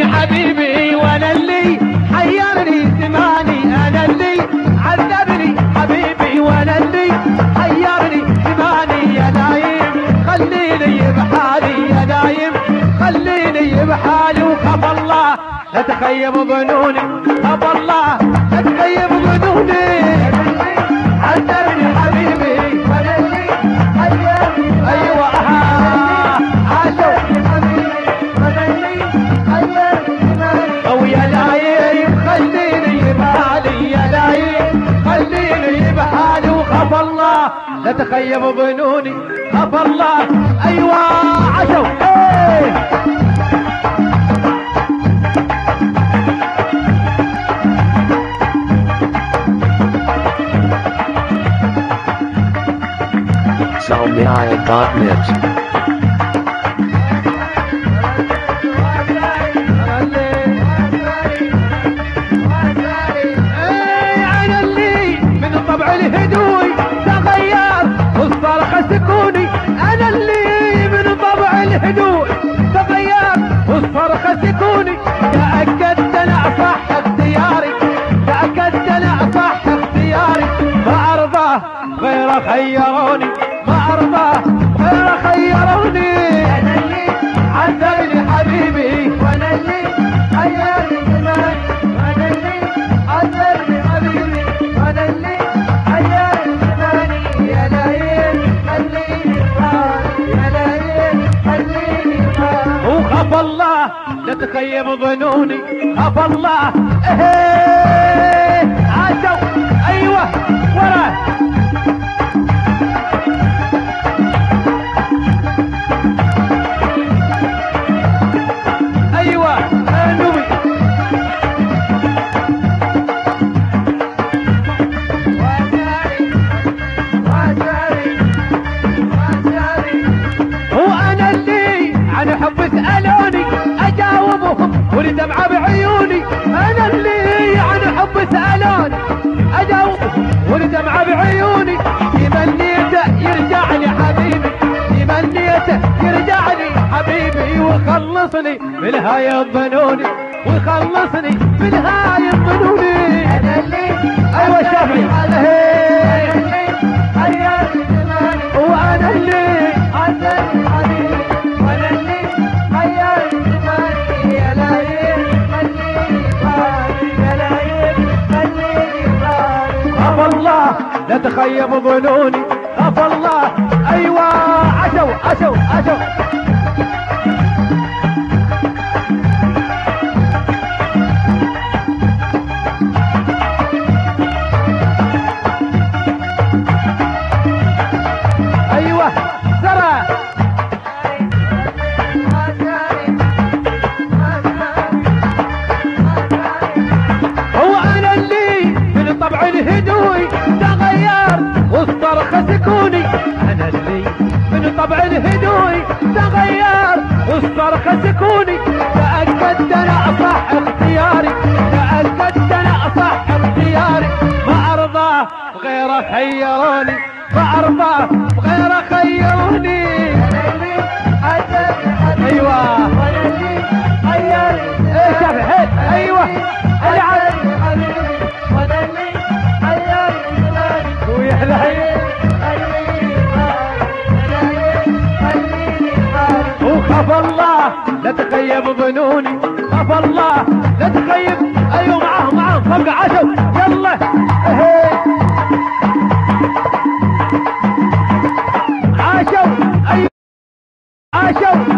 حبيبي وانا اللي حيرني زماني، انا اللي عذبني حبيبي وانا اللي حيرني زماني. يا نايم خليني بحالي، يا نايم خليني بحالي. وخاف الله لا تخيب ظنوني، خاف الله لا تخيب ظنوني. عذبني حبيبي وانا اللي حيرني. ايوه عاشوا او يا نايم خليني بحالي، يا نايم خليني بحالي. وخاف الله لا تخيب ظنوني، خاف الله. ايوه عاشوا Soundmedia.net. انا اللي من طبع الهدوي تغير والصرخة سكوني، انا اللي من طبع الهدوي تغير والصرخة سكوني. تأكدت انا صح اختياري، تأكدت انا صح اختياري. ما ارضاه غير خيروني، ما ارضاه غير خيروني. انا اللي عذبني حبيبي وانا اللي حيرني زماني، وانا اللي عذبني حبيبي وانا اللي حيرني زماني. يا نايم خليني بحالي، يا نايم خليني بحالي. وخاف الله لا تخيب ظنوني، خاف الله. ايه عاشوا ايوه ورا ايوه نوبي. وانا اللي عن حب سألوني اجاوبهم والدمعة بعيوني، انا اللي عن حب سألوني اجاوبهم والدمعة بعيوني. تمنيته يرجع لي حبيبي، تمنيته يرجع لي حبيبي ويخلصني من هاي الظنوني، ويخلصني من هاي الظنوني. انا اللي ايوه شافعي وانا اللي عذبني حبيبي وانا اللي حيرني زماني. يا نايم خليني بحالي، يا نايم خليني بحالي. خاف الله لا تخيب ظنوني، خاف الله. ايوه عشوا عشوا عشوا ايوه سرى. هو انا اللي من طبع الهدوي تغير والصرخة سكوني، انا اللي من طبع الهدوي تغير والصرخة سكوني. تأكدت انا صح اختياري، تأكدت انا صح اختياري. ما ارضاه غير خيروني، ما ارضاه غير خيروني. ايوه ايه شافعي ايوه اللي عذبني حبيبي وانا اللي حيرني زماني. ويا لهي وخاف الله لا تخيب ظنوني، خاف الله لا تخيب. ايوه معاهم فوق عشوا يلا عاشوا ايوه عاشوا